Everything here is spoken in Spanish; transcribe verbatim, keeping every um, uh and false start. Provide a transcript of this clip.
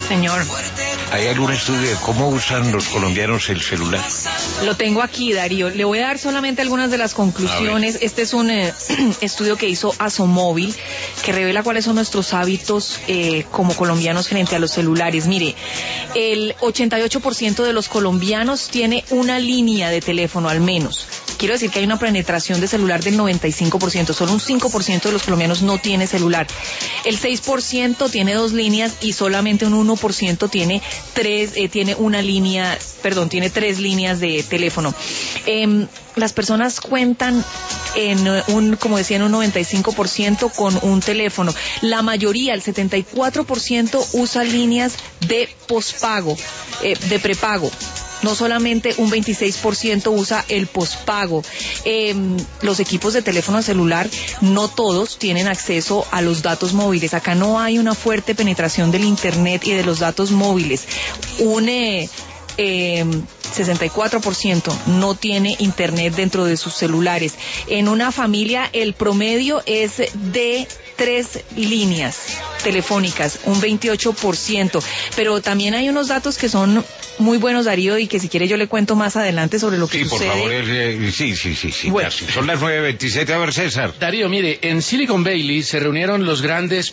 Señor. ¿Hay algún estudio de cómo usan los colombianos el celular? Lo tengo aquí, Darío. Le voy a dar solamente algunas de las conclusiones. Este es un eh, estudio que hizo Asomóvil, que revela cuáles son nuestros hábitos eh, como colombianos frente a los celulares. Mire, el ochenta y ocho por ciento de los colombianos tiene una línea de teléfono al menos. Quiero decir que hay una penetración de celular del noventa y cinco por ciento. Solo un cinco por ciento de los colombianos no tiene celular. El seis por ciento tiene dos líneas y solamente un uno por ciento tiene tres, eh, tiene una línea, perdón, tiene tres líneas de teléfono. Eh, las personas cuentan en un, como decía, en un noventa y cinco por ciento con un teléfono. La mayoría, el setenta y cuatro por ciento, usa líneas de pospago, eh, de prepago. No solamente un veintiséis por ciento usa el pospago. Eh, los equipos de teléfono celular, no todos tienen acceso a los datos móviles. Acá no hay una fuerte penetración del internet y de los datos móviles. Un eh, eh, sesenta y cuatro por ciento no tiene internet dentro de sus celulares. En una familia el promedio es de tres líneas telefónicas, un veintiocho por ciento. Pero también hay unos datos que son muy buenos, Darío, y que si quiere yo le cuento más adelante sobre lo que sí, sucede. Sí, por favor, eh, sí, sí, sí, sí. Bueno. Son las nueve veintisiete, a ver, César. Darío, mire, en Silicon Valley se reunieron los grandes